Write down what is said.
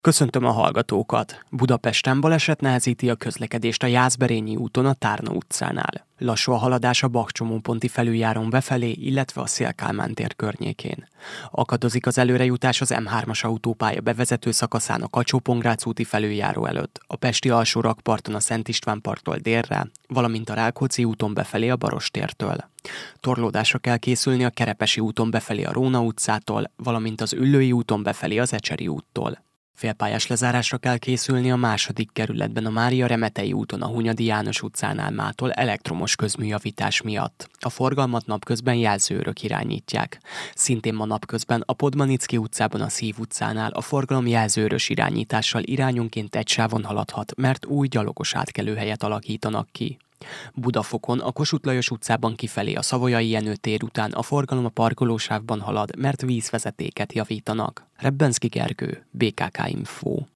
Köszöntöm a hallgatókat! Budapesten baleset nehezíti a közlekedést a Jászberényi úton a Tárna utcánál. Lassú a haladás a Bakcsomóponti felüljáron befelé, illetve a Széll-Kálmán tér környékén. Akadozik az előrejutás az M3-as autópálya bevezető szakaszán a Kacsó-Pongrác úti felüljáró előtt, a pesti alsó rakparton a Szent István parktól délre, valamint a Rákóczi úton befelé a Barostértől. Torlódásra kell készülni a Kerepesi úton befelé a Róna utcától, valamint az Üllői úton befelé az Ecseri úttól. Félpályás lezárásra kell készülni a második kerületben a Mária Remetei úton a Hunyadi János utcánál mától elektromos közműjavítás miatt. A forgalmat napközben jelzőőrök irányítják. Szintén ma napközben a Podmanicki utcában a Szív utcánál a forgalom jelzőőrös irányítással irányonként egy sávon haladhat, mert új gyalogos átkelőhelyet alakítanak ki. Budafokon a Kossuth Lajos utcában kifelé a Savoyai Jenő tér után a forgalom a parkolósávban halad, mert vízvezetéket javítanak. Rebbenszky Gergő, BKK Info.